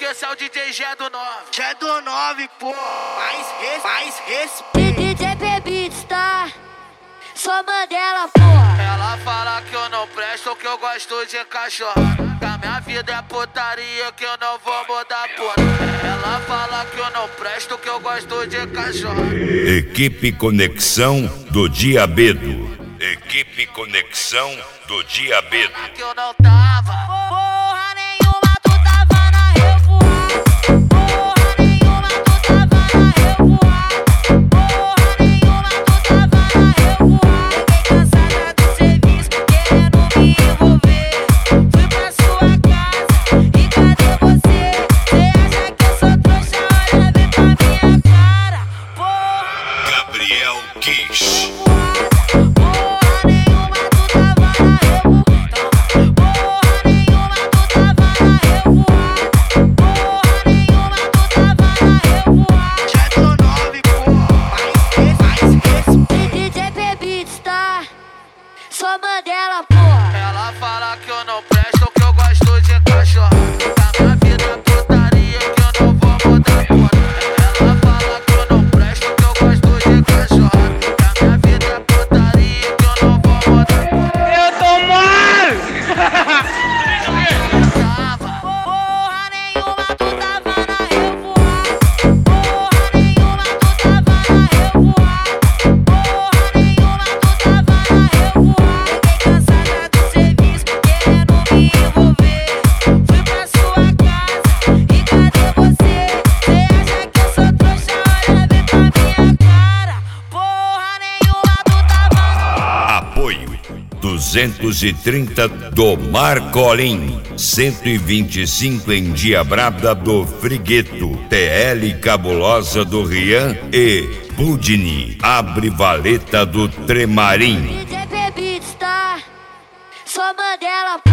esse é o DJ Gé do 9. Gé do 9, pô. Mais respeito. DJ Beats, tá? Sou Mandela, porra. Ela fala que eu não presto, que eu gosto de cachorro. Que a minha vida é putaria, que eu não vou mudar, porra. Ela fala que eu não presto, que eu gosto de cachorro. Equipe Conexão do Diabedo. Equipe Conexão do Diabedo. Que eu não tava. Porra nenhuma, tu tava na revoada. Porra nenhuma, tu tava na revoada. Porra nenhuma, tu tava na revoada. Fiquei cansada do serviço, querendo me envolver. Fui pra sua casa, e cadê você? Cê acha que eu sou trouxa? Olha bem pra minha cara. Porra Gabriel Kish. Sou Mandela, porra. Ela fala que eu não presto, que eu gosto de cachorro. Que a minha vida é putaria, que eu não vou mudar, porra. Ela fala que eu não presto, que eu gosto de cachorro. Que a minha vida é putaria, que eu não vou mudar, porra. Eu tô mal! Porra nenhuma, tu tava na revoada. Porra nenhuma, tu tava na revoada. Porra nenhuma, tu tava na revoada. Fiquei cansada do serviço, querendo me envolver. Fui pra sua casa, e cadê você? Cê acha que eu sou trouxa? Olha bem pra minha cara. Porra nenhuma, tu tava. Apoio 230 do Marcolim, 125 em Diabrada do Frigueto, TL Cabulosa do Rian e Budini, Abre Valeta do Tremarim. DJ Beats, tá? Sou Mandela,